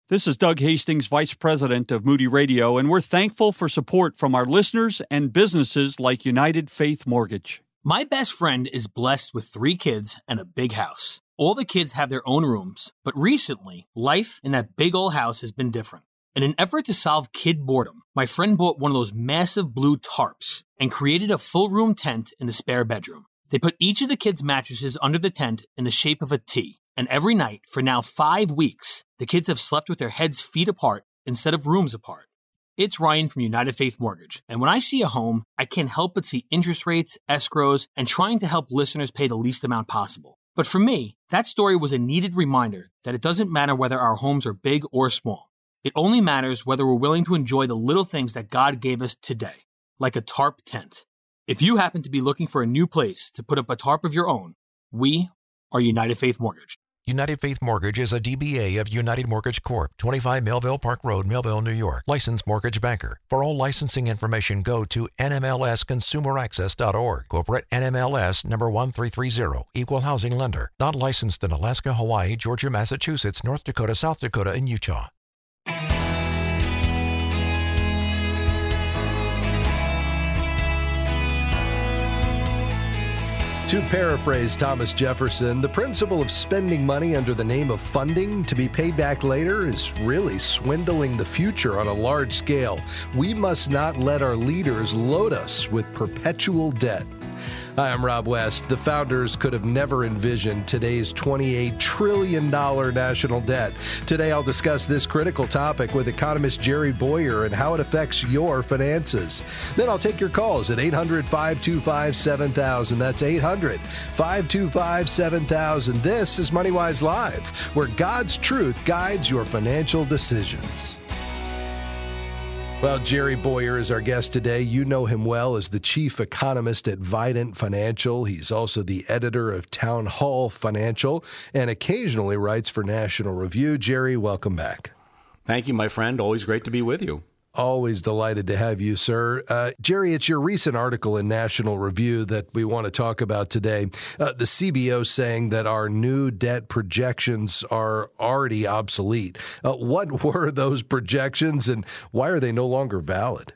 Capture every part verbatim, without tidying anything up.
This is Doug Hastings, Vice President of Moody Radio, and we're thankful for support from our listeners and businesses like United Faith Mortgage. My best friend is blessed with three kids and a big house. All the kids have their own rooms, but recently, life in that big old house has been different. In an effort to solve kid boredom, my friend bought one of those massive blue tarps and created a full room tent in the spare bedroom. They put each of the kids' mattresses under the tent in the shape of a T. And every night, for now five weeks, the kids have slept with their heads feet apart instead of rooms apart. It's Ryan from United Faith Mortgage, and when I see a home, I can't help but see interest rates, escrows, and trying to help listeners pay the least amount possible. But for me, that story was a needed reminder that it doesn't matter whether our homes are big or small. It only matters whether we're willing to enjoy the little things that God gave us today, like a tarp tent. If you happen to be looking for a new place to put up a tarp of your own, we are United Faith Mortgage. United Faith Mortgage is a D B A of United Mortgage Corp, twenty-five Melville Park Road, Melville, New York. Licensed mortgage banker. For all licensing information, go to N M L S consumer access dot org. Corporate N M L S number one three three zero. Equal housing lender. Not licensed in Alaska, Hawaii, Georgia, Massachusetts, North Dakota, South Dakota, and Utah. To paraphrase Thomas Jefferson, the principle of spending money under the name of funding to be paid back later is really swindling the future on a large scale. We must not let our leaders load us with perpetual debt. Hi, I'm Rob West. The founders could have never envisioned today's twenty-eight trillion dollars national debt. Today, I'll discuss this critical topic with economist Jerry Bowyer and how it affects your finances. Then I'll take your calls at eight hundred, five two five, seven thousand. That's eight hundred, five two five, seven thousand. This is MoneyWise Live, where God's truth guides your financial decisions. Well, Jerry Bowyer is our guest today. You know him well as the chief economist at Vidant Financial. He's also the editor of Town Hall Financial and occasionally writes for National Review. Jerry, welcome back. Thank you, my friend. Always great to be with you. Always delighted to have you, sir. Uh, Jerry, it's your recent article in National Review that we want to talk about today. Uh, the C B O saying that our new debt projections are already obsolete. Uh, what were those projections and why are they no longer valid?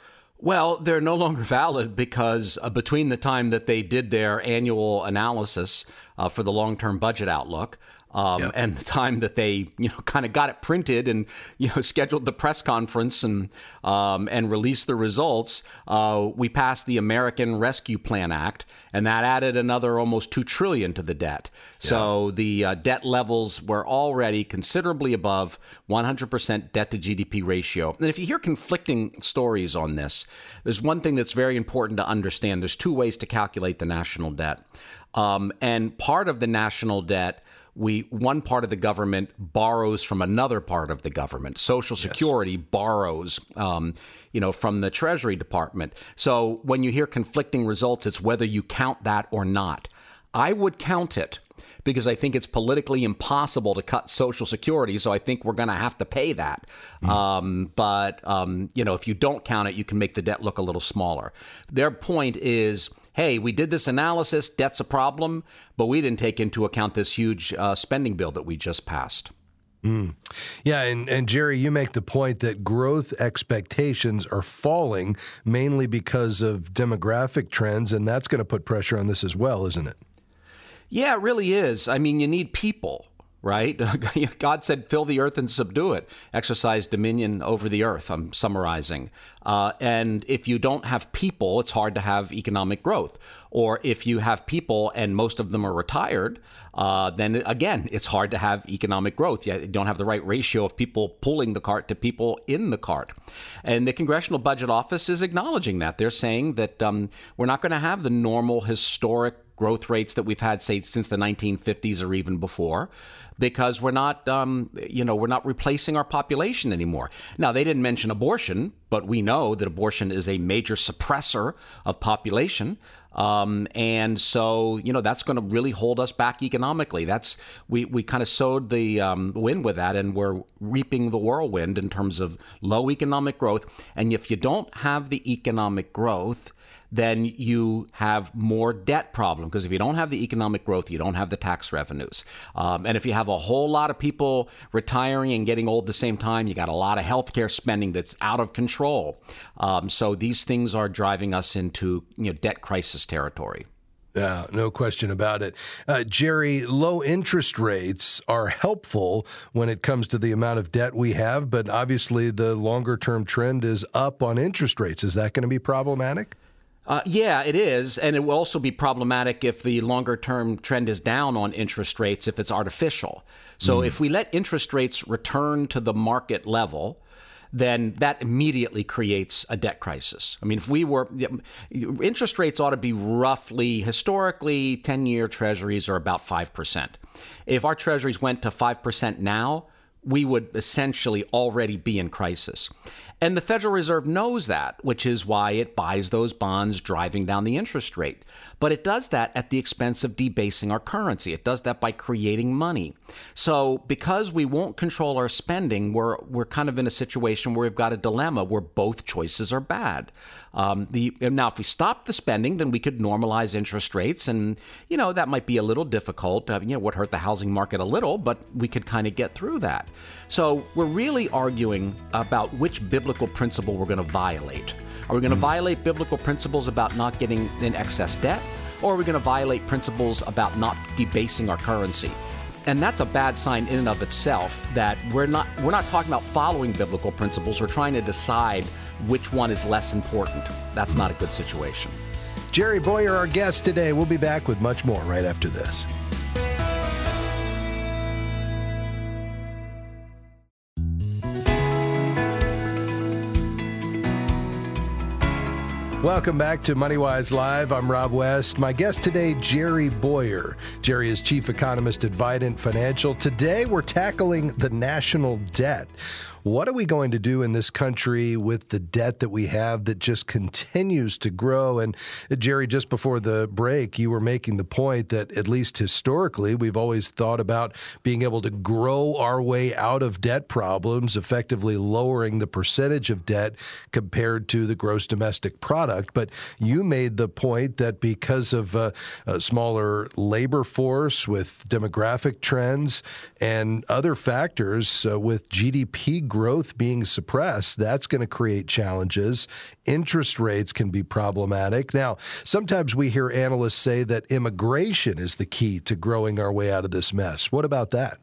Well, they're no longer valid because uh, between the time that they did their annual analysis uh, for the long-term budget outlook, Um, yep. and the time that they, you know, kind of got it printed and, you know, scheduled the press conference and um, and released the results, uh, we passed the American Rescue Plan Act, and that added another almost two trillion dollars to the debt. Yeah. So the uh, debt levels were already considerably above one hundred percent debt to G D P ratio. And if you hear conflicting stories on this, there's one thing that's very important to understand. There's two ways to calculate the national debt. Um, and part of the national debt, we one part of the government borrows from another part of the government. Social Security yes. borrows, um, you know, from the Treasury Department. So when you hear conflicting results, it's whether you count that or not. I would count it because I think it's politically impossible to cut Social Security. So I think we're going to have to pay that. Mm. Um, but, um, you know, if you don't count it, you can make the debt look a little smaller. Their point is, hey, we did this analysis, debt's a problem, but we didn't take into account this huge uh, spending bill that we just passed. Mm. Yeah, and, and Jerry, you make the point that growth expectations are falling mainly because of demographic trends, and that's going to put pressure on this as well, isn't it? Yeah, it really is. I mean, you need people, right? God said, fill the earth and subdue it, exercise dominion over the earth, I'm summarizing. Uh, and if you don't have people, it's hard to have economic growth. Or if you have people and most of them are retired, uh, then again, it's hard to have economic growth. You don't have the right ratio of people pulling the cart to people in the cart. And the Congressional Budget Office is acknowledging that. They're saying that um, we're not going to have the normal historic growth rates that we've had, say, since the nineteen fifties or even before, because we're not, um, you know, we're not replacing our population anymore. Now, they didn't mention abortion, but we know that abortion is a major suppressor of population. Um, and so, you know, that's going to really hold us back economically. That's we, we kind of sowed the um, wind with that, and we're reaping the whirlwind in terms of low economic growth. And if you don't have the economic growth, then you have more debt problem, because if you don't have the economic growth, you don't have the tax revenues. Um, and if you have a whole lot of people retiring and getting old at the same time, you got a lot of healthcare spending that's out of control. Um, so these things are driving us into, you know, debt crisis territory. Yeah, no question about it. Uh, Jerry, low interest rates are helpful when it comes to the amount of debt we have, but obviously the longer-term trend is up on interest rates. Is that going to be problematic? Uh, yeah, it is. And it will also be problematic if the longer-term trend is down on interest rates, if it's artificial. So mm. if we let interest rates return to the market level, then that immediately creates a debt crisis. I mean, if we were, interest rates ought to be roughly, historically, ten-year treasuries are about five percent. If our treasuries went to five percent now, we would essentially already be in crisis. And the Federal Reserve knows that, which is why it buys those bonds, driving down the interest rate. But it does that at the expense of debasing our currency. It does that by creating money. So because we won't control our spending, we're we're kind of in a situation where we've got a dilemma where both choices are bad. Um, the now, if we stop the spending, then we could normalize interest rates, and you know that might be a little difficult. Uh, you know, would hurt the housing market a little, but we could kind of get through that. So we're really arguing about which biblical principle we're going to violate. Are we going to mm. violate biblical principles about not getting in excess debt, or are we going to violate principles about not debasing our currency? And that's a bad sign in and of itself, that we're not we're not talking about following biblical principles. We're trying to decide which one is less important. That's not a good situation. Jerry Bowyer, our guest today. We'll be back with much more right after this. Welcome back to MoneyWise Live. I'm Rob West. My guest today, Jerry Bowyer. Jerry is chief economist at Vidant Financial. Today, we're tackling the national debt. What are we going to do in this country with the debt that we have that just continues to grow? And uh, Jerry, just before the break, you were making the point that at least historically, we've always thought about being able to grow our way out of debt problems, effectively lowering the percentage of debt compared to the gross domestic product. But you made the point that because of uh, a smaller labor force with demographic trends and other factors uh, with G D P growth, growth being suppressed, that's going to create challenges. Interest rates can be problematic. Now, sometimes we hear analysts say that immigration is the key to growing our way out of this mess. What about that?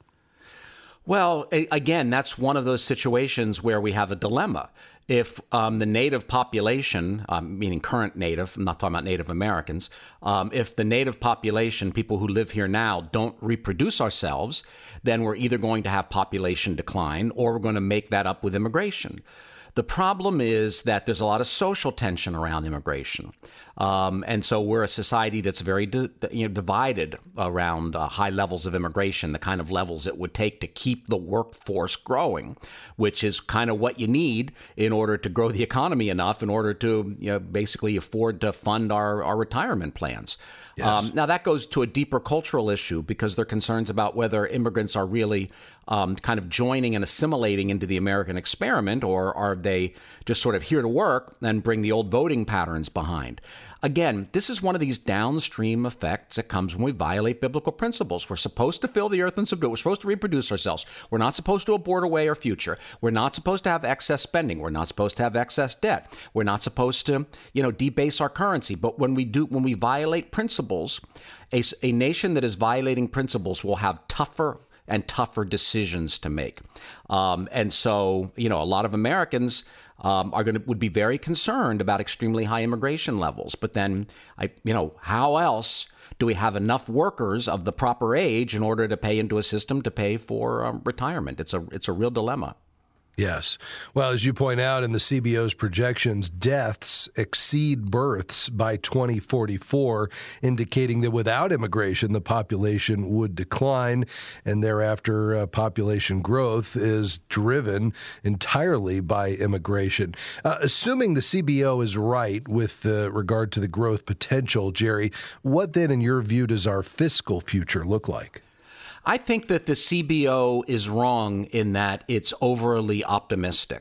Well, again, that's one of those situations where we have a dilemma. If um, the native population, um, meaning current native, I'm not talking about Native Americans, um, if the native population, people who live here now, don't reproduce ourselves, then we're either going to have population decline or we're going to make that up with immigration. The problem is that there's a lot of social tension around immigration. Um, and so we're a society that's very di- you know, divided around uh, high levels of immigration, the kind of levels it would take to keep the workforce growing, which is kind of what you need in order to grow the economy enough in order to you know, basically afford to fund our, our retirement plans. Yes. Um, now, that goes to a deeper cultural issue because there are concerns about whether immigrants are really um, kind of joining and assimilating into the American experiment, or are they just sort of here to work and bring the old voting patterns behind? Again, this is one of these downstream effects that comes when we violate biblical principles. We're supposed to fill the earth and subdue it. We're supposed to reproduce ourselves. We're not supposed to abort away our future. We're not supposed to have excess spending. We're not supposed to have excess debt. We're not supposed to, you know, debase our currency. But when we do, when we violate principles, a, a nation that is violating principles will have tougher and tougher decisions to make. Um, and so, you know, a lot of Americans um, are going to would be very concerned about extremely high immigration levels. But then, I, you know, how else do we have enough workers of the proper age in order to pay into a system to pay for um, retirement? It's a it's a real dilemma. Yes. Well, as you point out in the C B O's projections, deaths exceed births by twenty forty-four, indicating that without immigration, the population would decline, and thereafter uh, population growth is driven entirely by immigration. Uh, assuming the C B O is right with uh, regard to the growth potential, Jerry, what then, in your view, does our fiscal future look like? I think that the C B O is wrong in that it's overly optimistic.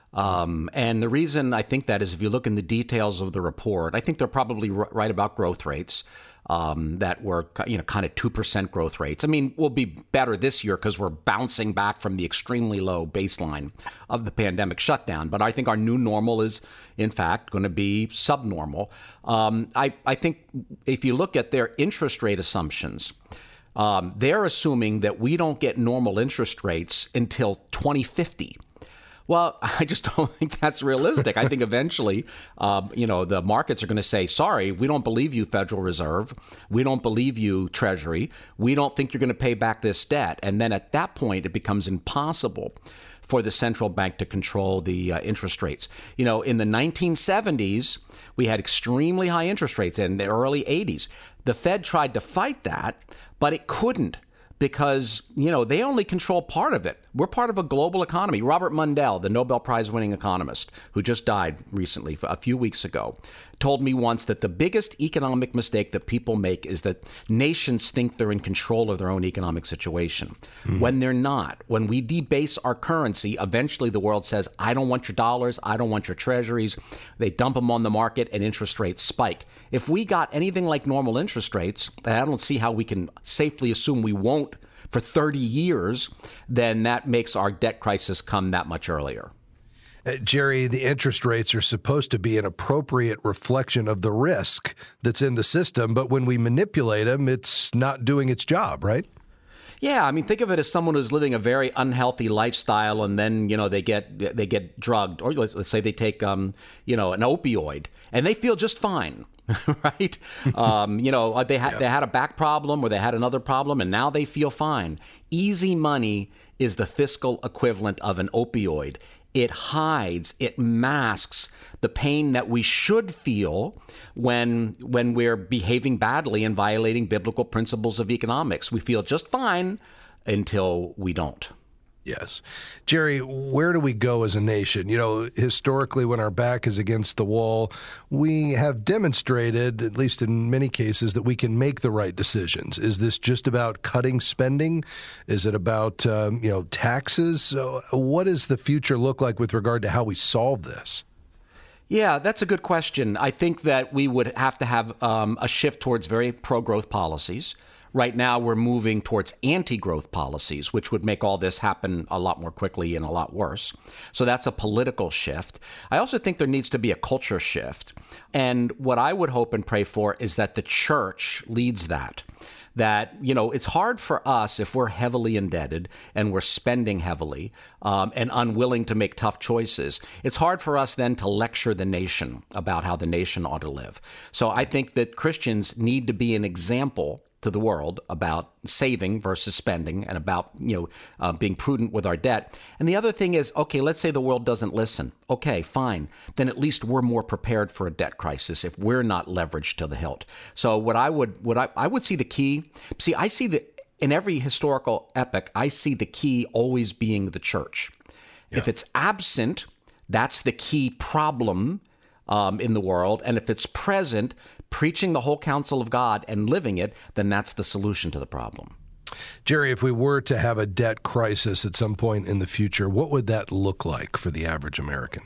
Um, and the reason I think that is if you look in the details of the report, I think they're probably r- right about growth rates. Um, that were, you know, kind of two percent growth rates. I mean, we'll be better this year because we're bouncing back from the extremely low baseline of the pandemic shutdown. But I think our new normal is, in fact, going to be subnormal. Um, I, I think if you look at their interest rate assumptions, um, they're assuming that we don't get normal interest rates until twenty fifty. Well, I just don't think that's realistic. I think eventually, uh, you know, the markets are going to say, sorry, we don't believe you, Federal Reserve. We don't believe you, Treasury. We don't think you're going to pay back this debt. And then at that point, it becomes impossible for the central bank to control the uh, interest rates. You know, in the nineteen seventies, we had extremely high interest rates. In the early eighties, the Fed tried to fight that, but it couldn't. Because, you know, they only control part of it. We're part of a global economy. Robert Mundell, the Nobel Prize-winning economist who just died recently, a few weeks ago, told me once that the biggest economic mistake that people make is that nations think they're in control of their own economic situation. Mm-hmm. When they're not. When we debase our currency, eventually the world says, I don't want your dollars, I don't want your treasuries. They dump them on the market and interest rates spike. If we got anything like normal interest rates, I don't see how we can safely assume we won't for thirty years, then that makes our debt crisis come that much earlier. Uh, Jerry, the interest rates are supposed to be an appropriate reflection of the risk that's in the system, but when we manipulate them, it's not doing its job, right? Yeah, I mean, think of it as someone who's living a very unhealthy lifestyle, and then, you know, they get they get drugged, or let's, let's say they take, um, you know, an opioid, and they feel just fine, right? um, you know, they had yeah. they had a back problem, or they had another problem, and now they feel fine. Easy money is the fiscal equivalent of an opioid. It hides, it masks the pain that we should feel when when we're behaving badly and violating biblical principles of economics. We feel just fine until we don't. Yes. Jerry, where do we go as a nation? You know, historically, when our back is against the wall, we have demonstrated, at least in many cases, that we can make the right decisions. Is this just about cutting spending? Is it about, um, you know, taxes? So what does the future look like with regard to how we solve this? Yeah, that's a good question. I think that we would have to have um, a shift towards very pro-growth policies. Right now, we're moving towards anti-growth policies, which would make all this happen a lot more quickly and a lot worse. So that's a political shift. I also think there needs to be a culture shift. And what I would hope and pray for is that the church leads that. That, you know, it's hard for us if we're heavily indebted and we're spending heavily um, and unwilling to make tough choices. It's hard for us then to lecture the nation about how the nation ought to live. So I think that Christians need to be an example to the world about saving versus spending and about, you know, uh, being prudent with our debt. And the other thing is, okay, let's say the world doesn't listen. Okay, fine. Then at least we're more prepared for a debt crisis if we're not leveraged to the hilt. So what I would, what I, I would see the key, see, I see the, in every historical epoch, I see the key always being the church. Yeah. If it's absent, that's the key problem um, in the world. And if it's present, preaching the whole counsel of God and living it, then that's the solution to the problem. Jerry, if we were to have a debt crisis at some point in the future, what would that look like for the average American?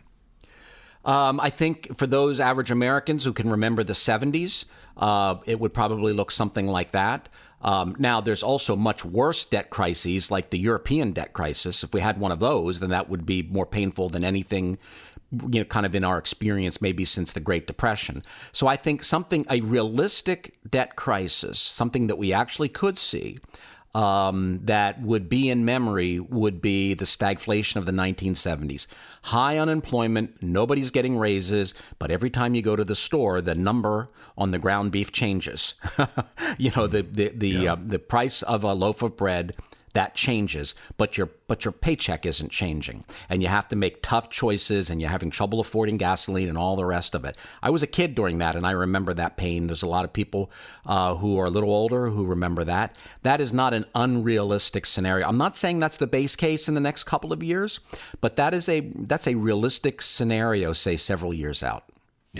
Um, I think for those average Americans who can remember the seventies, uh, it would probably look something like that. Um, now, there's also much worse debt crises like the European debt crisis. If we had one of those, then that would be more painful than anything, you know, kind of in our experience, maybe since the Great Depression. So I think something, a realistic debt crisis, something that we actually could see, um, that would be in memory would be the stagflation of the nineteen seventies. High unemployment, nobody's getting raises, but every time you go to the store, the number on the ground beef changes. you know, the the the, yeah. uh, the price of a loaf of bread, that changes, but your but your paycheck isn't changing, and you have to make tough choices, and you're having trouble affording gasoline and all the rest of it. I was a kid during that, and I remember that pain. There's a lot of people uh, who are a little older who remember that. That is not an unrealistic scenario. I'm not saying that's the base case in the next couple of years, but that is a that's a realistic scenario, say several years out. Yeah.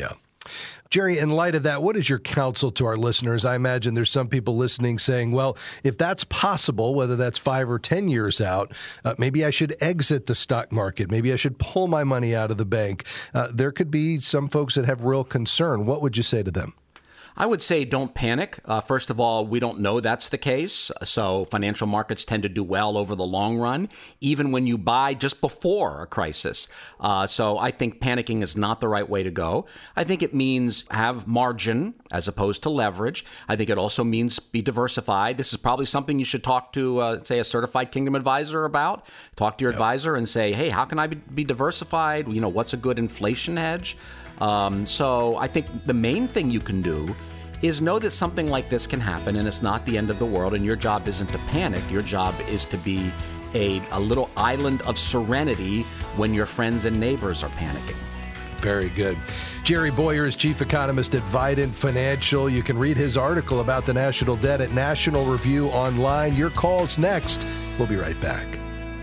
Jerry, in light of that, what is your counsel to our listeners? I imagine there's some people listening saying, well, if that's possible, whether that's five or ten years out, uh, maybe I should exit the stock market. Maybe I should pull my money out of the bank. Uh, there could be some folks that have real concern. What would you say to them? I would say don't panic. Uh, first of all, we don't know that's the case. So financial markets tend to do well over the long run, even when you buy just before a crisis. Uh, so I think panicking is not the right way to go. I think it means have margin as opposed to leverage. I think it also means be diversified. This is probably something you should talk to, uh, say, a certified Kingdom advisor about. Talk to your yep. advisor and say, hey, how can I be, be diversified? You know, what's a good inflation hedge? Um, so I think the main thing you can do is know that something like this can happen and it's not the end of the world, and your job isn't to panic. Your job is to be a, a little island of serenity when your friends and neighbors are panicking. Very good. Jerry Bowyer is chief economist at Vidant Financial. You can read his article about the national debt at National Review online. Your call's next. We'll be right back.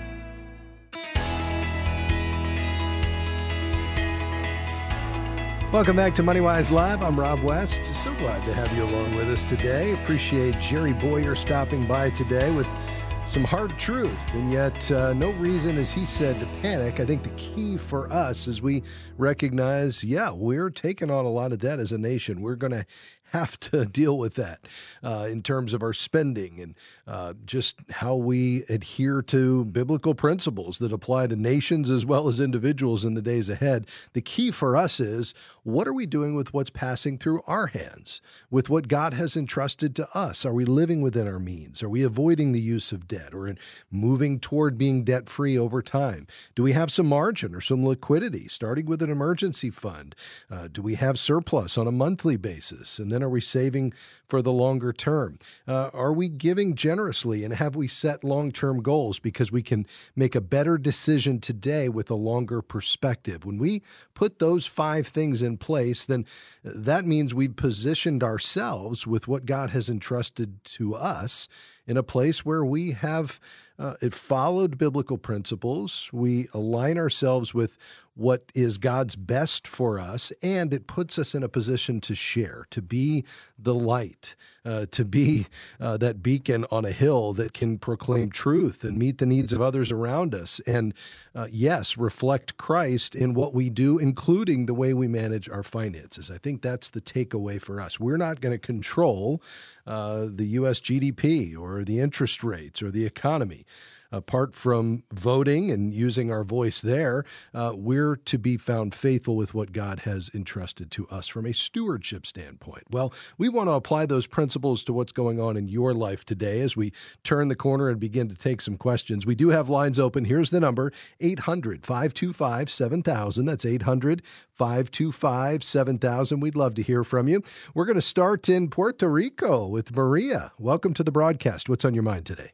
Welcome back to MoneyWise Live. I'm Rob West. So glad to have you along with us today. Appreciate Jerry Bowyer stopping by today with some hard truth, and yet uh, no reason, as he said, to panic. I think the key for us is we recognize, yeah, we're taking on a lot of debt as a nation. We're going to have to deal with that uh, in terms of our spending and uh, just how we adhere to biblical principles that apply to nations as well as individuals in the days ahead. The key for us is, what are we doing with what's passing through our hands, with what God has entrusted to us? Are we living within our means? Are we avoiding the use of debt or moving toward being debt-free over time? Do we have some margin or some liquidity, starting with an emergency fund? Uh, do we have surplus on a monthly basis? And then are we saving for the longer term? Uh, are we giving generously, and have we set long-term goals because we can make a better decision today with a longer perspective? When we put those five things in place, then that means we've positioned ourselves with what God has entrusted to us in a place where we have uh, it followed biblical principles. We align ourselves with what is God's best for us, and it puts us in a position to share, to be the light, uh, to be uh, that beacon on a hill that can proclaim truth and meet the needs of others around us. And uh, yes, reflect Christ in what we do, including the way we manage our finances. I think that's the takeaway for us. We're not going to control uh, the U S G D P or the interest rates or the economy. Apart from voting and using our voice there, uh, we're to be found faithful with what God has entrusted to us from a stewardship standpoint. Well, we want to apply those principles to what's going on in your life today as we turn the corner and begin to take some questions. We do have lines open. Here's the number, eight hundred, five two five, seven thousand. That's eight hundred, five two five, seven thousand. We'd love to hear from you. We're going to start in Puerto Rico with Maria. Welcome to the broadcast. What's on your mind today?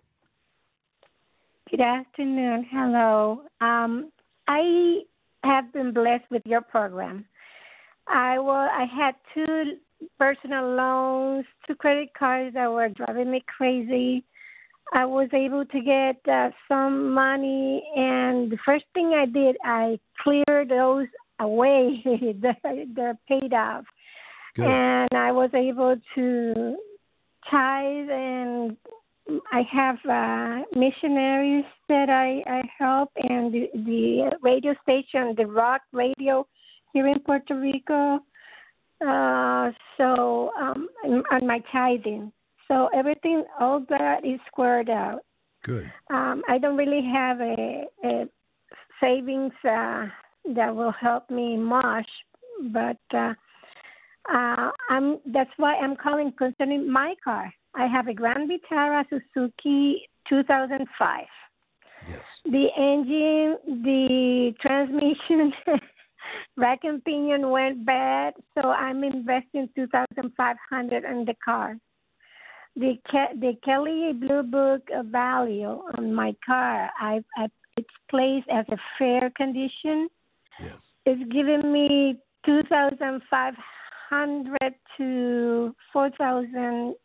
Good afternoon. Hello. Um, I have been blessed with your program. I was, I had two personal loans, two credit cards that were driving me crazy. I was able to get uh, some money, and the first thing I did, I cleared those away. they're, they're paid off. Good. And I was able to tithe, and I have uh, missionaries that I, I help, and the, the radio station, the Rock Radio here in Puerto Rico. Uh, so, um, on my tithing. So everything, all that is squared out. Good. Um, I don't really have a, a savings uh, that will help me much, but uh, uh, I'm. That's why I'm calling concerning my car. I have a Grand Vitara Suzuki two thousand five. Yes. The engine, the transmission, rack and pinion went bad, so I'm investing two thousand five hundred dollars in the car. The Ke- the Kelly Blue Book value on my car, I, I it's placed as a fair condition. Yes. It's giving me two thousand five hundred to four thousand.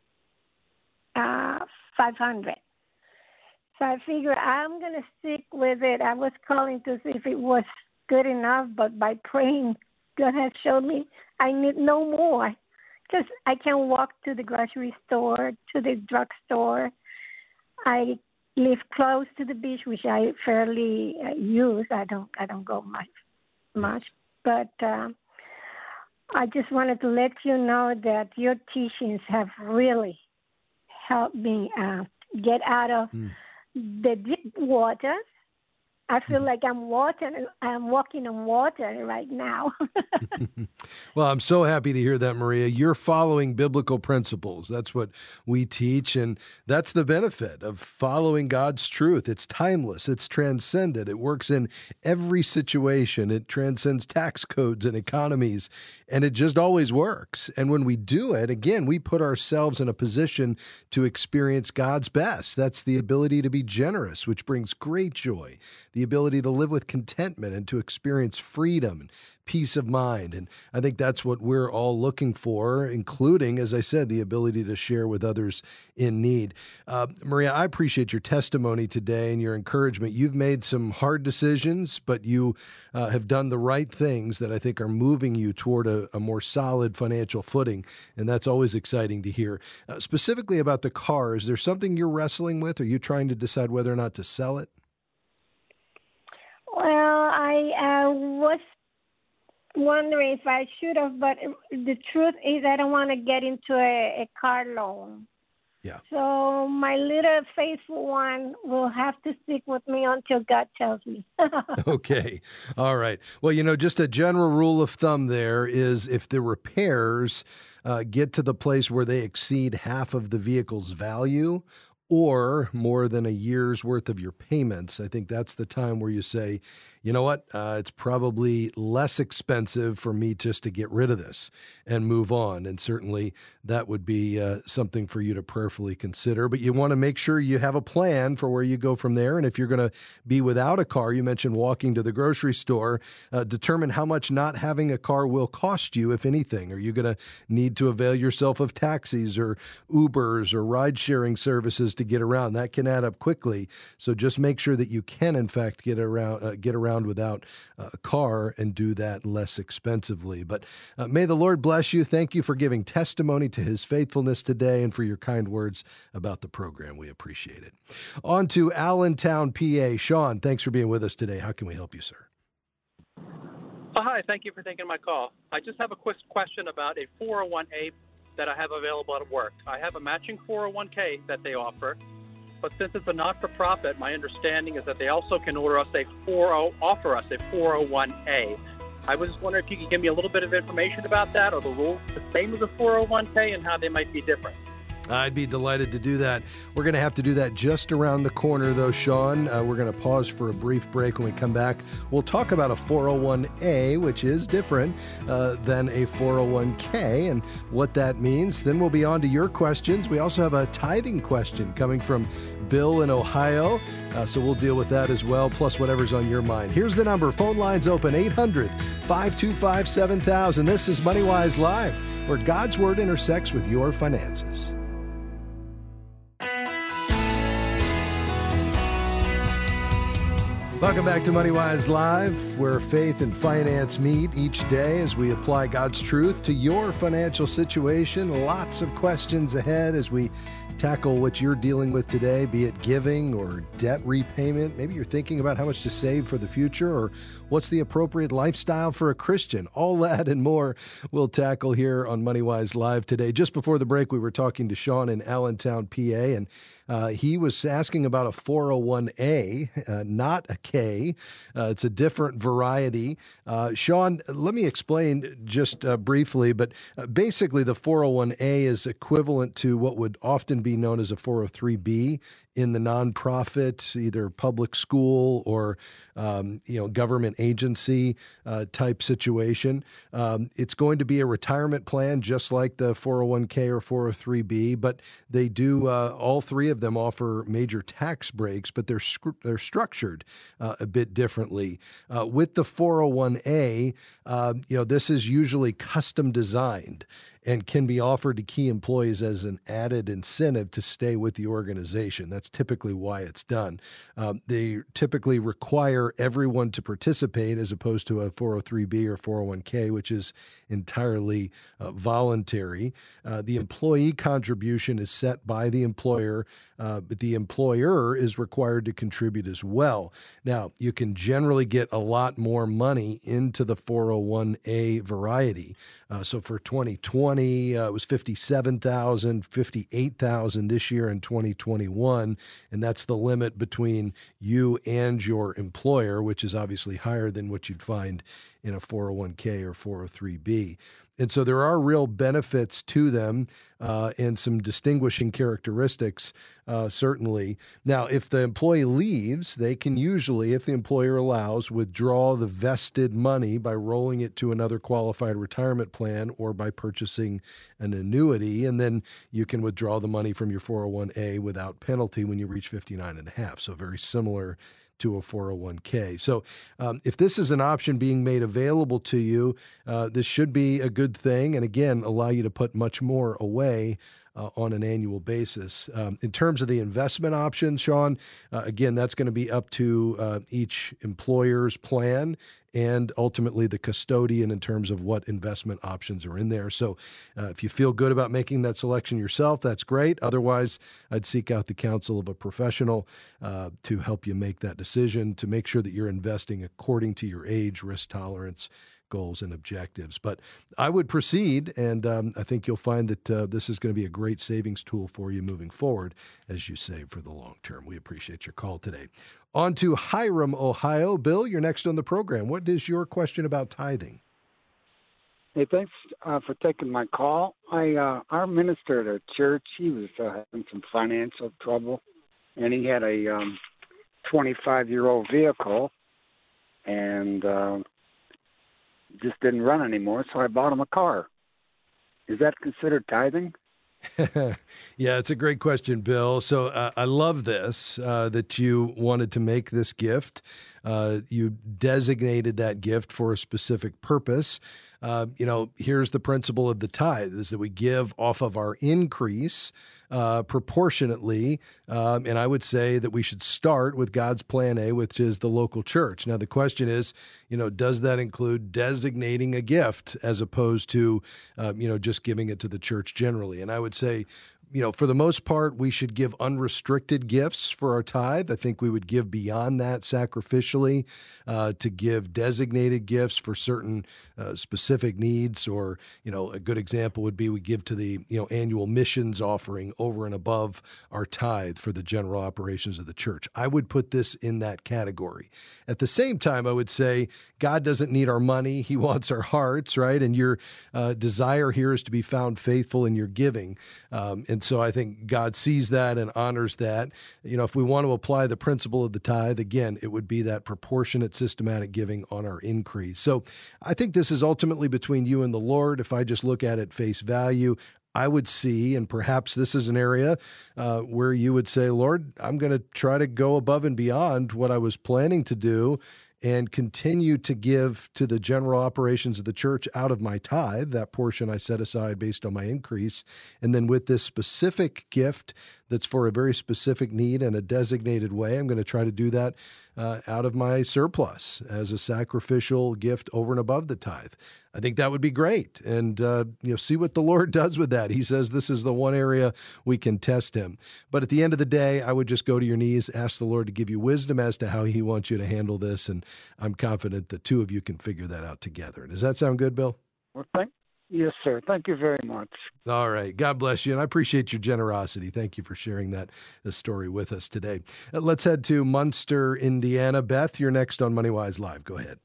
Uh, five hundred. So I figure I'm going to stick with it. I was calling to see if it was good enough, but by praying God has shown me I need no more. Because I can walk to the grocery store, to the drugstore. I live close to the beach, which I fairly uh, use. I don't I don't go much, much. But uh, I just wanted to let you know that your teachings have really helped me uh, get out of mm. the deep waters. I feel like I'm water. I'm walking on water right now. Well, I'm so happy to hear that, Maria. You're following biblical principles. That's what we teach, and that's the benefit of following God's truth. It's timeless. It's transcendent. It works in every situation. It transcends tax codes and economies, and it just always works. And when we do it, again, we put ourselves in a position to experience God's best. That's the ability to be generous, which brings great joy. The ability to live with contentment and to experience freedom and peace of mind. And I think that's what we're all looking for, including, as I said, the ability to share with others in need. Uh, Maria, I appreciate your testimony today and your encouragement. You've made some hard decisions, but you uh, have done the right things that I think are moving you toward a, a more solid financial footing. And that's always exciting to hear. Uh, specifically about the car, is there something you're wrestling with? Are you trying to decide whether or not to sell it? Well, I uh, was wondering if I should have, but the truth is I don't want to get into a, a car loan. Yeah. So my little faithful one will have to stick with me until God tells me. Okay. All right. Well, you know, just a general rule of thumb there is if the repairs uh, get to the place where they exceed half of the vehicle's value, or more than a year's worth of your payments, I think that's the time where you say, you know what, uh, it's probably less expensive for me just to get rid of this and move on. And certainly that would be uh, something for you to prayerfully consider. But you want to make sure you have a plan for where you go from there. And if you're going to be without a car, you mentioned walking to the grocery store, uh, determine how much not having a car will cost you, if anything. Are you going to need to avail yourself of taxis or Ubers or ride-sharing services to get around? That can add up quickly. So just make sure that you can, in fact, get around, uh, get around without a car and do that less expensively. But uh, may the Lord bless you. Thank you for giving testimony to his faithfulness today and for your kind words about the program. We appreciate it. On to Allentown, P A. Sean, thanks for being with us today. How can we help you, sir? Oh, hi. Thank you for taking my call. I just have a quick question about a four oh one a that I have available at work. I have a matching four oh one k that they offer. But since it's a not-for-profit, my understanding is that they also can order us a forty offer us a four oh one a. I was just wondering if you could give me a little bit of information about that, or the rules the same as a four oh one k and how they might be different. I'd be delighted to do that. We're going to have to do that just around the corner, though, Sean. Uh, we're going to pause for a brief break. When we come back, we'll talk about a four oh one a, which is different uh, than a four oh one k, and what that means. Then we'll be on to your questions. We also have a tithing question coming from Bill in Ohio, uh, so we'll deal with that as well, plus whatever's on your mind. Here's the number. Phone lines open, eight hundred, five two five, seven thousand. This is MoneyWise Live, where God's Word intersects with your finances. Welcome back to MoneyWise Live, where faith and finance meet each day as we apply God's truth to your financial situation. Lots of questions ahead as we tackle what you're dealing with today, be it giving or debt repayment. Maybe you're thinking about how much to save for the future, or what's the appropriate lifestyle for a Christian. All that and more we'll tackle here on MoneyWise Live today. Just before the break, we were talking to Sean in Allentown, P A, and Uh, he was asking about a four oh one a, uh, not a K. Uh, it's a different variety. Uh, Sean, let me explain just uh, briefly, but uh, basically the four oh one a is equivalent to what would often be known as a four oh three b in the nonprofit, either public school or um, you know government agency uh, type situation. Um, it's going to be a retirement plan, just like the four oh one k or four oh three b, but they do uh, all three of them offer major tax breaks, but they're scru- they're structured uh, a bit differently. Uh, with the four oh one a, uh, you know, this is usually custom designed. and can be offered to key employees as an added incentive to stay with the organization. That's typically why it's done. Um, they typically require everyone to participate as opposed to a four oh three B or four oh one K, which is entirely uh, voluntary. Uh, the employee contribution is set by the employer, uh, but the employer is required to contribute as well. Now, you can generally get a lot more money into the four oh one A variety. Uh, so for twenty twenty, uh, it was fifty-seven thousand dollars, fifty-eight thousand dollars this year in twenty twenty-one, and that's the limit between you and your employer, which is obviously higher than what you'd find in a four oh one K or four oh three B. And so there are real benefits to them uh, and some distinguishing characteristics, uh, certainly. Now, if the employee leaves, they can usually, if the employer allows, withdraw the vested money by rolling it to another qualified retirement plan or by purchasing an annuity. And then you can withdraw the money from your four oh one A without penalty when you reach fifty-nine and a half. So very similar to a four oh one K. So um, if this is an option being made available to you, uh, this should be a good thing. And again, allow you to put much more away uh, on an annual basis. Um, in terms of the investment options, Sean, uh, again, that's going to be up to uh, each employer's plan and ultimately the custodian in terms of what investment options are in there. So uh, if you feel good about making that selection yourself, that's great. Otherwise, I'd seek out the counsel of a professional uh, to help you make that decision, to make sure that you're investing according to your age, risk tolerance, goals, and objectives. But I would proceed, and um, I think you'll find that uh, this is going to be a great savings tool for you moving forward as you save for the long term. We appreciate your call today. On to Hiram, Ohio. Bill, you're next on the program. What is your question about tithing? Hey, thanks uh, for taking my call. I uh, our minister at our church, he was uh, having some financial trouble, and he had a um, twenty-five-year-old vehicle, and uh, just didn't run anymore, so I bought him a car. Is that considered tithing? Yeah, it's a great question, Bill. So uh, I love this, uh, that you wanted to make this gift. Uh, you designated that gift for a specific purpose. Uh, you know, here's the principle of the tithe, is that we give off of our increase uh, proportionately. Um, and I would say that we should start with God's plan A, which is the local church. Now, the question is, you know, does that include designating a gift as opposed to, um, you know, just giving it to the church generally? And I would say, you know, for the most part, we should give unrestricted gifts for our tithe. I think we would give beyond that sacrificially, uh, to give designated gifts for certain uh, specific needs. Or, you know, a good example would be we give to the, you know, annual missions offering over and above our tithe for the general operations of the church. I would put this in that category. At the same time, I would say God doesn't need our money. He wants our hearts, right? And your uh, desire here is to be found faithful in your giving. Um, and so I think God sees that and honors that. You know, if we want to apply the principle of the tithe, again, it would be that proportionate systematic giving on our increase. So I think this is ultimately between you and the Lord. If I just look at it face value, I would see, and perhaps this is an area uh, where you would say, Lord, I'm going to try to go above and beyond what I was planning to do and continue to give to the general operations of the church out of my tithe, that portion I set aside based on my increase. And then with this specific gift that's for a very specific need in a designated way, I'm going to try to do that uh, out of my surplus as a sacrificial gift over and above the tithe. I think that would be great. And, uh, you know, see what the Lord does with that. He says this is the one area we can test him. But at the end of the day, I would just go to your knees, ask the Lord to give you wisdom as to how he wants you to handle this. And I'm confident the two of you can figure that out together. Does that sound good, Bill? Well, thank Yes, sir. Thank you very much. All right. God bless you. And I appreciate your generosity. Thank you for sharing that this story with us today. Uh, let's head to Munster, Indiana. Beth, you're next on MoneyWise Live. Go ahead.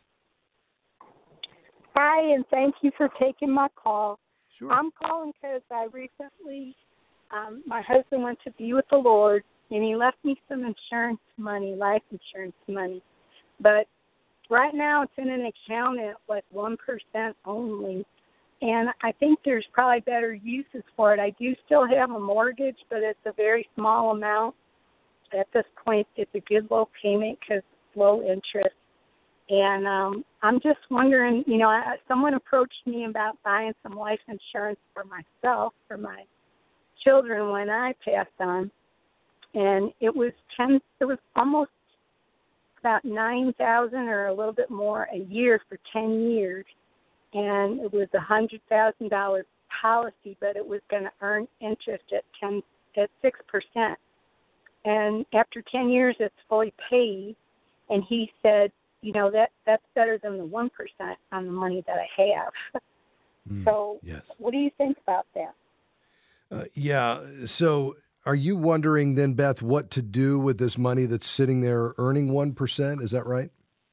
Hi, and thank you for taking my call. Sure. I'm calling because I recently, um, my husband went to be with the Lord, and he left me some insurance money, life insurance money. But right now it's in an account at like one percent only. And I think there's probably better uses for it. I do still have a mortgage, but it's a very small amount. At this point, it's a good low payment because it's low interest. And um, I'm just wondering, you know, I, someone approached me about buying some life insurance for myself, for my children when I passed on, and it was ten. It was almost about nine thousand or a little bit more a year for ten years, and it was a hundred thousand dollar policy, but it was going to earn interest at ten at six percent. And after ten years, it's fully paid. And he said, you know, that that's better than the one percent on the money that I have. Mm, so, yes. What do you think about that? Uh, yeah. So, are you wondering then, Beth, what to do with this money that's sitting there earning one percent? Is that right?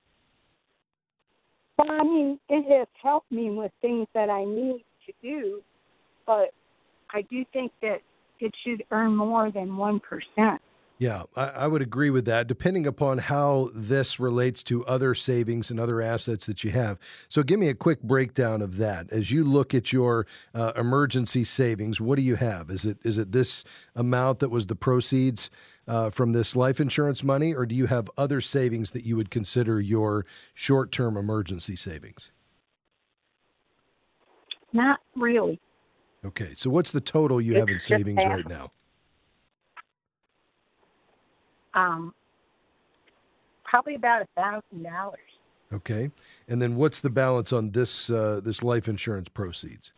Well, I mean, it has helped me with things that I need to do, but I do think that it should earn more than one percent. Yeah, I, I would agree with that, depending upon how this relates to other savings and other assets that you have. So give me a quick breakdown of that. As you look at your uh, emergency savings, what do you have? Is it is it this amount that was the proceeds uh, from this life insurance money, or do you have other savings that you would consider your short-term emergency savings? Not really. Okay, so what's the total you It's have in just savings half. right now? Um, probably about a thousand dollars. Okay, and then what's the balance on this uh, this life insurance proceeds?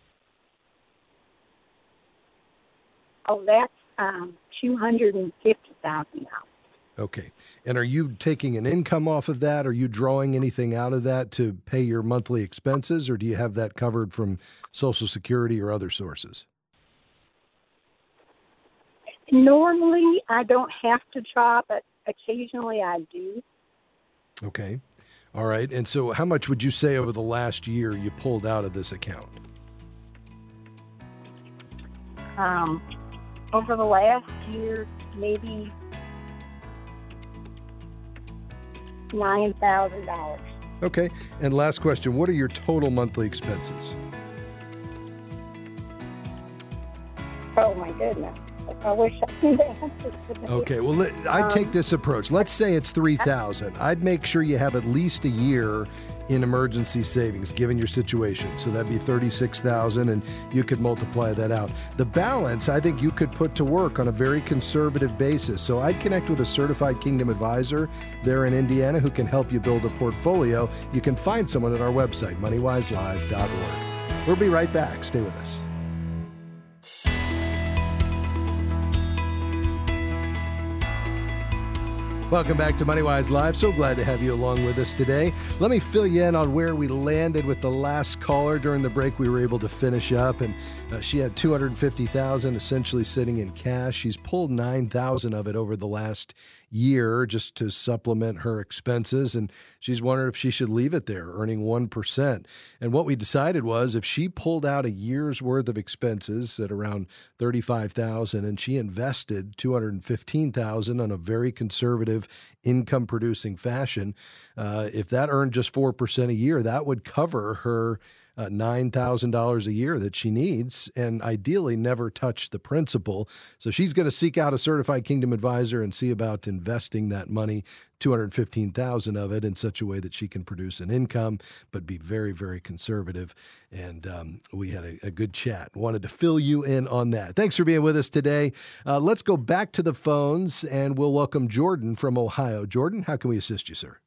Oh, that's um, two hundred and fifty thousand dollars. Okay, and are you taking an income off of that? Are you drawing anything out of that to pay your monthly expenses, or do you have that covered from Social Security or other sources? Normally, I don't have to draw, but occasionally I do. Okay. All right. And so how much would you say over the last year you pulled out of this account? Um, over the last year, maybe nine thousand dollars. Okay. And last question, what are your total monthly expenses? Oh, my goodness. I wish I knew the answer to that. Okay, well, let, I'd Um, take this approach. Let's say it's three thousand dollars. I'd make sure you have at least a year in emergency savings, given your situation. So that'd be thirty-six thousand dollars, and you could multiply that out. The balance, I think you could put to work on a very conservative basis. So I'd connect with a certified Kingdom advisor there in Indiana who can help you build a portfolio. You can find someone at our website, money wise live dot org. We'll be right back. Stay with us. Welcome back to MoneyWise Live. So glad to have you along with us today. Let me fill you in on where we landed with the last caller. During the break, we were able to finish up, and uh, she had two hundred fifty thousand dollars essentially sitting in cash. She's pulled nine thousand dollars of it over the last year just to supplement her expenses, and she's wondering if she should leave it there, earning one percent. And what we decided was if she pulled out a year's worth of expenses at around thirty-five thousand dollars and she invested two hundred fifteen thousand dollars on a very conservative income-producing fashion, uh, if that earned just four percent a year, that would cover her Uh, nine thousand dollars a year that she needs, and ideally never touch the principal. So she's going to seek out a certified Kingdom advisor and see about investing that money, two hundred fifteen thousand dollars of it, in such a way that she can produce an income, but be very, very conservative. And um, we had a, a good chat. Wanted to fill you in on that. Thanks for being with us today. Uh, let's go back to the phones, and we'll welcome Jordan from Ohio. Jordan, how can we assist you, sir?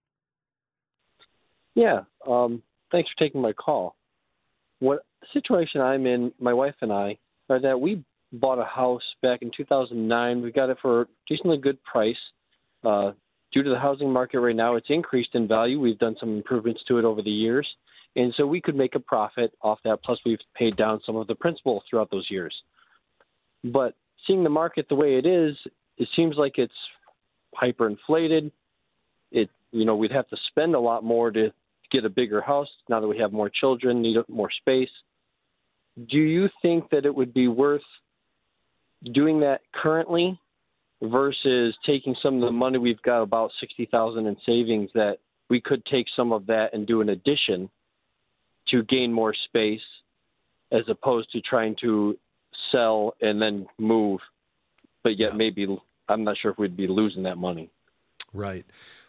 Yeah, um, thanks for taking my call. What situation I'm in, my wife and I, are that we bought a house back in two thousand nine. We got it for a decently good price. Uh, due to the housing market right now, it's increased in value. We've done some improvements to it over the years. And so we could make a profit off that. Plus, we've paid down some of the principal throughout those years. But seeing the market the way it is, it seems like it's hyperinflated. It, you know, we'd have to spend a lot more to get a bigger house now that we have more children, need more space. Do you think that it would be worth doing that currently versus taking some of the money? We've got about sixty thousand dollars in savings that we could take some of that and do an addition to gain more space, as opposed to trying to sell and then move, but yet maybe I'm not sure if we'd be losing that money. Right.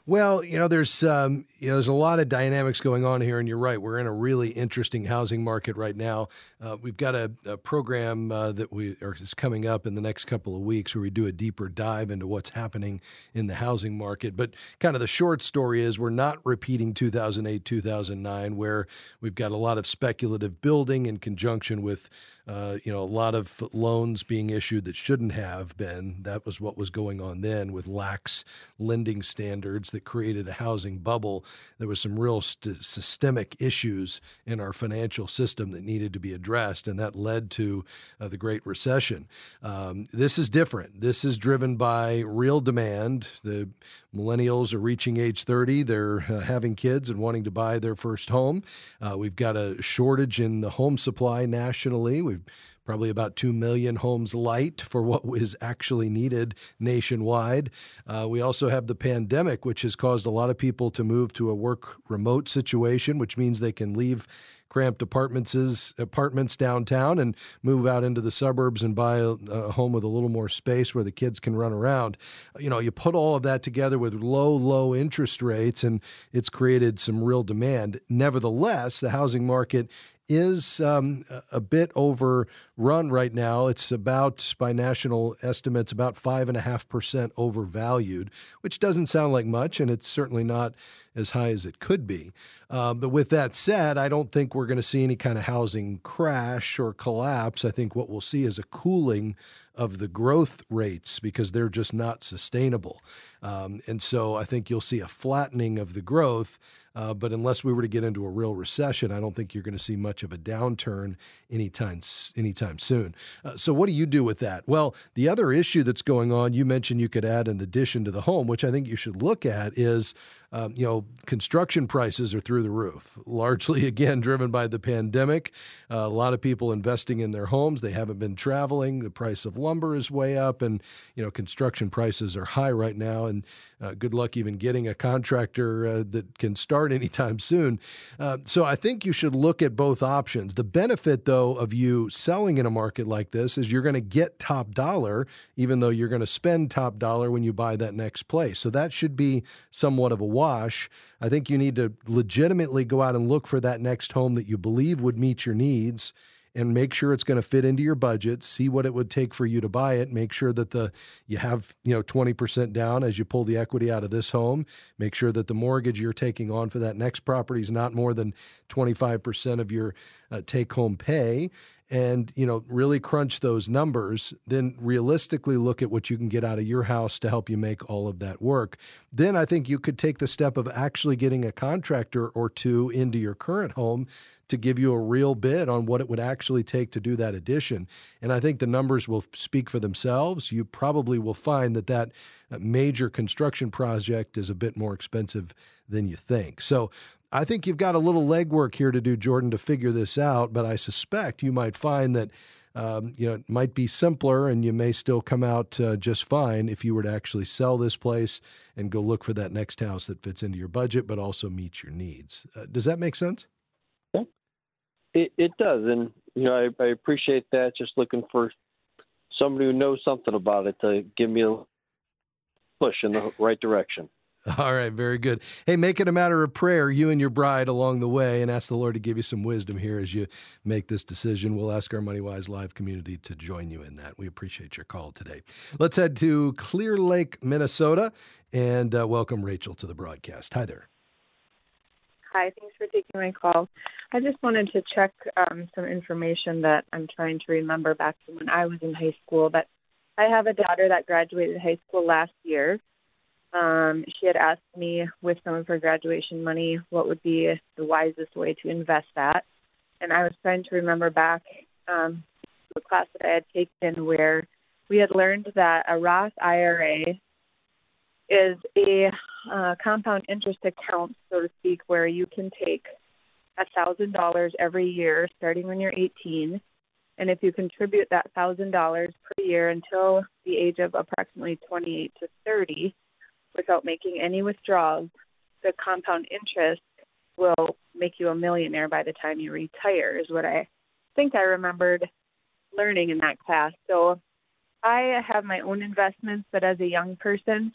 Well, you know, there's um, you know, there's a lot of dynamics going on here, and you're right. We're in a really interesting housing market right now. Uh, we've got a, a program uh, that we are is coming up in the next couple of weeks where we do a deeper dive into what's happening in the housing market. But kind of the short story is we're not repeating two thousand eight, two thousand nine, where we've got a lot of speculative building in conjunction with Uh, you know, a lot of loans being issued that shouldn't have been. That was what was going on then with lax lending standards that created a housing bubble. There was some real st- systemic issues in our financial system that needed to be addressed, and that led to uh, the Great Recession. Um, this is different. This is driven by real demand. The millennials are reaching age thirty. They're uh, having kids and wanting to buy their first home. Uh, we've got a shortage in the home supply nationally. We've probably about two million homes light for what is actually needed nationwide. Uh, we also have the pandemic, which has caused a lot of people to move to a work remote situation, which means they can leave cramped apartments apartments downtown and move out into the suburbs and buy a, a home with a little more space where the kids can run around. You know, you put all of that together with low, low interest rates, and it's created some real demand. Nevertheless, the housing market is um, a bit overrun right now. It's about, by national estimates, about five and a half percent overvalued, which doesn't sound like much, and it's certainly not as high as it could be. Um, but with that said, I don't think we're going to see any kind of housing crash or collapse. I think what we'll see is a cooling of the growth rates because they're just not sustainable. Um, and so I think you'll see a flattening of the growth. Uh, but unless we were to get into a real recession, I don't think you're going to see much of a downturn anytime anytime soon. Uh, so what do you do with that? Well, the other issue that's going on, you mentioned you could add an addition to the home, which I think you should look at is, um, you know, construction prices are through the roof, largely, again, driven by the pandemic. Uh, a lot of people investing in their homes. They haven't been traveling. The price of lumber is way up, and, you know, construction prices are high right now. And uh, good luck even getting a contractor uh, that can start anytime soon. Uh, so I think you should look at both options. The benefit, though, of you selling in a market like this is you're going to get top dollar, even though you're going to spend top dollar when you buy that next place. So that should be somewhat of a wash. I think you need to legitimately go out and look for that next home that you believe would meet your needs and make sure it's going to fit into your budget, see what it would take for you to buy it, make sure that the you have, you know, twenty percent down as you pull the equity out of this home, make sure that the mortgage you're taking on for that next property is not more than twenty-five percent of your uh, take-home pay, and, you know, really crunch those numbers, then realistically look at what you can get out of your house to help you make all of that work. Then I think you could take the step of actually getting a contractor or two into your current home to give you a real bid on what it would actually take to do that addition. And I think the numbers will speak for themselves. You probably will find that that major construction project is a bit more expensive than you think. So I think you've got a little legwork here to do, Jordan, to figure this out, but I suspect you might find that Um, you know, it might be simpler and you may still come out uh, just fine if you were to actually sell this place and go look for that next house that fits into your budget, but also meets your needs. Uh, does that make sense? It, it does. And, you know, I, I appreciate that. Just looking for somebody who knows something about it to give me a push in the right direction. All right, very good. Hey, make it a matter of prayer, you and your bride along the way, and ask the Lord to give you some wisdom here as you make this decision. We'll ask our MoneyWise Live community to join you in that. We appreciate your call today. Let's head to Clear Lake, Minnesota, and uh, welcome Rachel to the broadcast. Hi there. Hi, thanks for taking my call. I just wanted to check um, some information that I'm trying to remember back to when I was in high school. But I have a daughter that graduated high school last year. Um, she had asked me with some of her graduation money what would be the wisest way to invest that. And I was trying to remember back um, to a class that I had taken where we had learned that a Roth I R A is a uh, compound interest account, so to speak, where you can take one thousand dollars every year starting when you're eighteen. And if you contribute that one thousand dollars per year until the age of approximately twenty-eight to thirty, without making any withdrawals, the compound interest will make you a millionaire by the time you retire, is what I think I remembered learning in that class. So I have my own investments, but as a young person,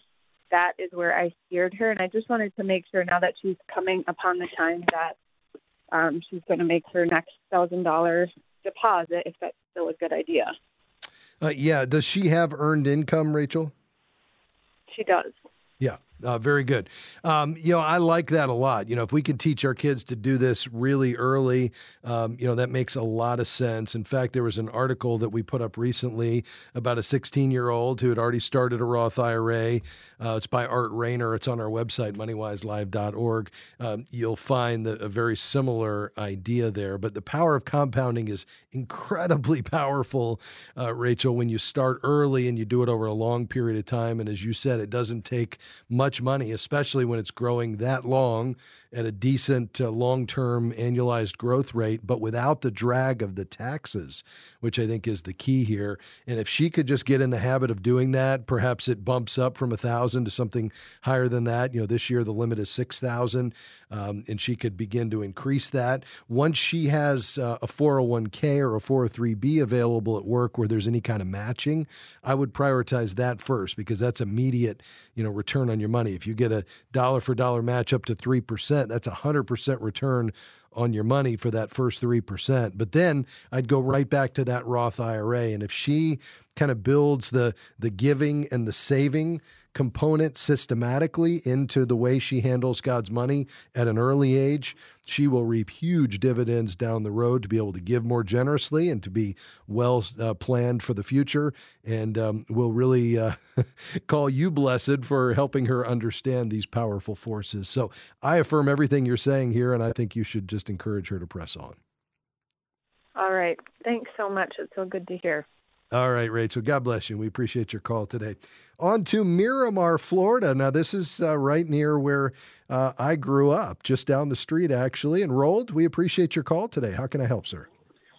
that is where I steered her. And I just wanted to make sure now that she's coming upon the time that um, she's going to make her next one thousand dollars deposit, if that's still a good idea. Uh, yeah. Does she have earned income, Rachel? She does. Yeah. Uh, very good. Um, you know, I like that a lot. You know, if we can teach our kids to do this really early, um, you know, that makes a lot of sense. In fact, there was an article that we put up recently about a sixteen-year-old who had already started a Roth I R A. Uh, it's by Art Rayner. It's on our website, money wise live dot org. Um, you'll find the, a very similar idea there. But the power of compounding is incredibly powerful, uh, Rachel, when you start early and you do it over a long period of time. And as you said, it doesn't take much money, especially when it's growing that long at a decent uh, long-term annualized growth rate, but without the drag of the taxes, which I think is the key here. And if she could just get in the habit of doing that, perhaps it bumps up from a thousand to something higher than that. You know, this year the limit is six thousand, um, and she could begin to increase that. Once she has uh, a four oh one k or a four oh three b available at work where there's any kind of matching, I would prioritize that first, because that's immediate, you know, return on your money. If you get a dollar for dollar match up to three percent, that's a hundred percent return on your money for that first three percent. But then I'd go right back to that Roth I R A. And if she kind of builds the the giving and the saving component systematically into the way she handles God's money at an early age, she will reap huge dividends down the road to be able to give more generously and to be well uh, planned for the future. And um, we'll really uh, call you blessed for helping her understand these powerful forces. So I affirm everything you're saying here, and I think you should just encourage her to press on. All right. Thanks so much. It's so good to hear. All right, Rachel. God bless you. We appreciate your call today. On to Miramar, Florida. Now, this is uh, right near where uh, I grew up, just down the street, actually. And Rold, we appreciate your call today. How can I help, sir?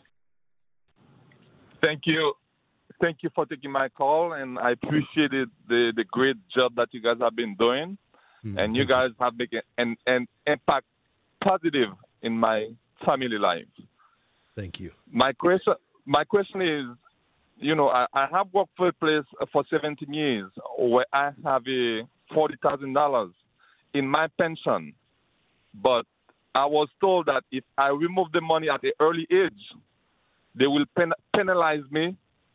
Thank you. Thank you for taking my call, and I appreciated the, the great job that you guys have been doing. Mm, and you guys you. have made an, an impact positive in my family life. Thank you. My question, my question is, you know, I, I have worked for a place for seventeen years where I have a forty thousand dollars in my pension. But I was told that if I remove the money at an early age, they will pen, penalize me.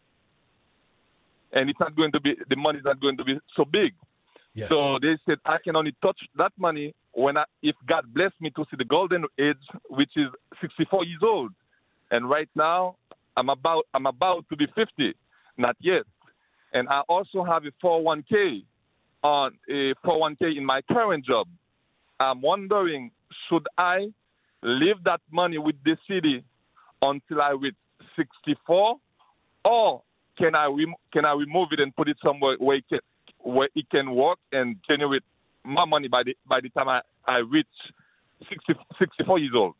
And it's not going to be, the money is not going to be so big. Yes. So they said I can only touch that money when I, if God bless me to see the golden age, which is sixty-four years old. And right now, I'm about I'm about to be fifty, not yet. And I also have a four oh one k on a four oh one k in my current job. I'm wondering, should I leave that money with the city until I reach sixty-four, or can I rem- can I remove it and put it somewhere where it can, where it can work and generate more money by the by the time I, I reach sixty, sixty-four years old?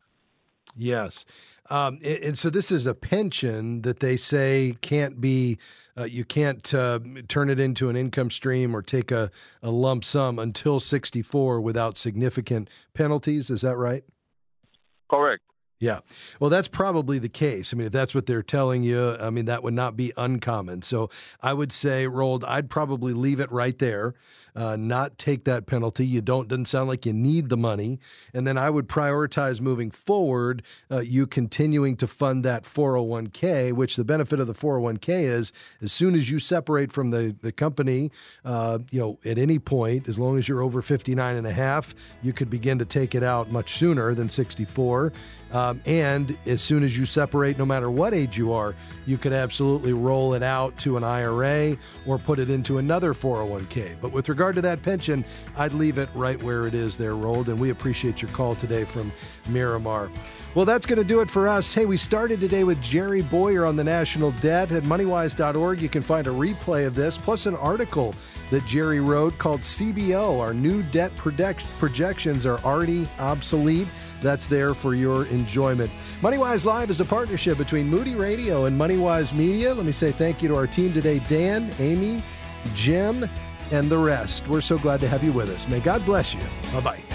Yes. Um, and, and so this is a pension that they say can't be, uh, you can't uh, turn it into an income stream or take a, a lump sum until sixty-four without significant penalties. Is that right? Correct. Yeah. Well, that's probably the case. I mean, if that's what they're telling you, I mean, that would not be uncommon. So I would say, Rold, I'd probably leave it right there, uh, not take that penalty. You don't, doesn't sound like you need the money. And then I would prioritize moving forward, uh, you continuing to fund that four oh one k, which the benefit of the four oh one k is as soon as you separate from the, the company, uh, you know, at any point, as long as you're over fifty-nine and a half, you could begin to take it out much sooner than sixty-four. Um, and as soon as you separate, no matter what age you are, you could absolutely roll it out to an I R A or put it into another four oh one k. But with regard to that pension, I'd leave it right where it is there, Rolled. And we appreciate your call today from Miramar. Well, that's going to do it for us. Hey, we started today with Jerry Boyer on the national debt. At money wise dot org, you can find a replay of this, plus an article that Jerry wrote called C B O, Our New Debt project- Projections Are Already Obsolete. That's there for your enjoyment. MoneyWise Live is a partnership between Moody Radio and MoneyWise Media. Let me say thank you to our team today, Dan, Amy, Jim, and the rest. We're so glad to have you with us. May God bless you. Bye-bye.